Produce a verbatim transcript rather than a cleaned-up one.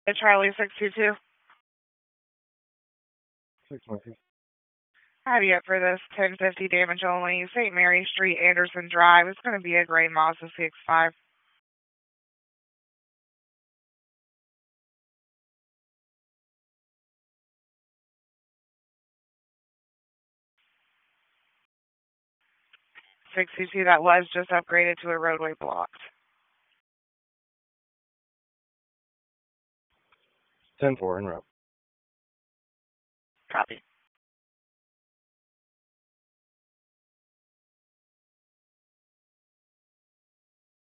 It's Charlie six two two. six one two. Have you up for this ten fifty damage only, Saint Mary Street, Anderson Drive. It's going to be a gray Mazda C X five. six two two, that was just upgraded to a roadway blocked. ten four en route. Copy.